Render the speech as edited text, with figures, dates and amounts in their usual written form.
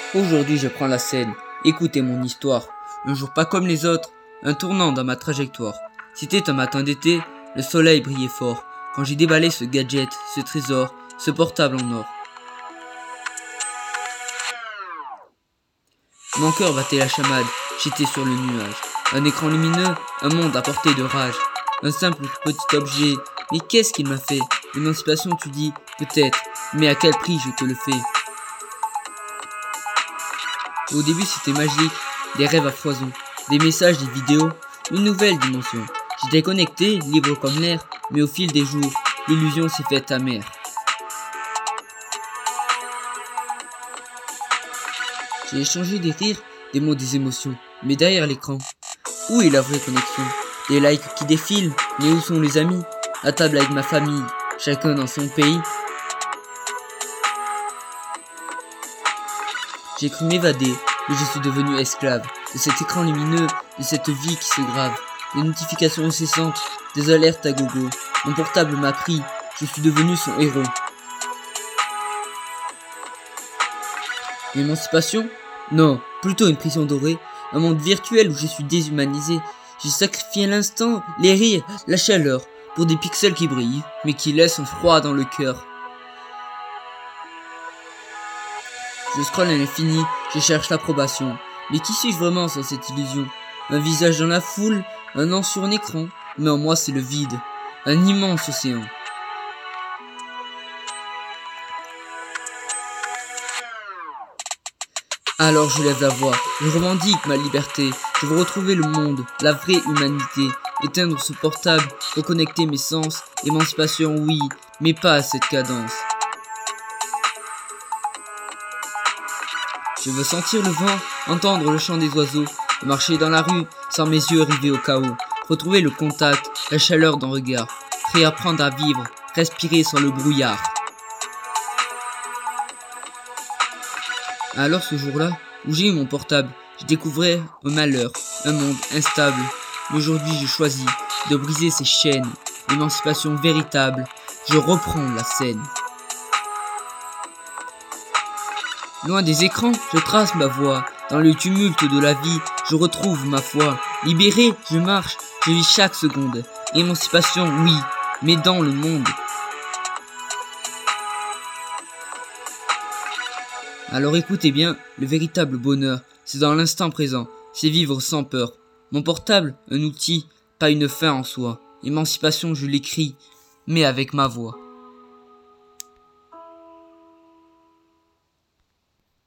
Aujourd'hui je prends la scène, écoutez mon histoire. Un jour pas comme les autres, un tournant dans ma trajectoire. C'était un matin d'été, le soleil brillait fort, quand j'ai déballé ce gadget, ce trésor, ce portable en or. Mon cœur battait la chamade, j'étais sur le nuage. Un écran lumineux, un monde à portée de rage. Un simple petit objet, mais qu'est-ce qu'il m'a fait? L'émancipation tu dis, peut-être, mais à quel prix je te le fais? Au début c'était magique, des rêves à foison, des messages, des vidéos, une nouvelle dimension. J'étais connecté, libre comme l'air, mais au fil des jours, l'illusion s'est faite amère. J'ai échangé des rires, des mots, des émotions, mais derrière l'écran, où est la vraie connexion? Des likes qui défilent, mais où sont les amis? À table avec ma famille, chacun dans son pays. J'ai cru m'évader, mais je suis devenu esclave de cet écran lumineux, de cette vie qui se grave. Des notifications incessantes, des alertes à gogo. Mon portable m'a pris, je suis devenu son héros. L'émancipation? Non, plutôt une prison dorée, un monde virtuel où je suis déshumanisé. J'ai sacrifié l'instant, les rires, la chaleur, pour des pixels qui brillent, mais qui laissent un froid dans le cœur. Je scrolle à l'infini, je cherche l'approbation. Mais qui suis-je vraiment sans cette illusion? Un visage dans la foule, un nom sur un écran, mais en moi c'est le vide, un immense océan. Alors je lève la voix, je revendique ma liberté, je veux retrouver le monde, la vraie humanité, éteindre ce portable, reconnecter mes sens, émancipation oui, mais pas à cette cadence. Je veux sentir le vent, entendre le chant des oiseaux, marcher dans la rue sans mes yeux rivés au chaos, retrouver le contact, la chaleur d'un regard, réapprendre à vivre, respirer sans le brouillard. Alors ce jour-là, où j'ai eu mon portable, je découvrais un malheur, un monde instable. Mais aujourd'hui je choisis de briser ces chaînes, l'émancipation véritable, je reprends la scène. Loin des écrans, je trace ma voie. Dans le tumulte de la vie, je retrouve ma foi. Libéré, je marche, je vis chaque seconde. Émancipation, oui, mais dans le monde. Alors écoutez bien, le véritable bonheur, c'est dans l'instant présent, c'est vivre sans peur. Mon portable, un outil, pas une fin en soi. Émancipation, je l'écris, mais avec ma voix.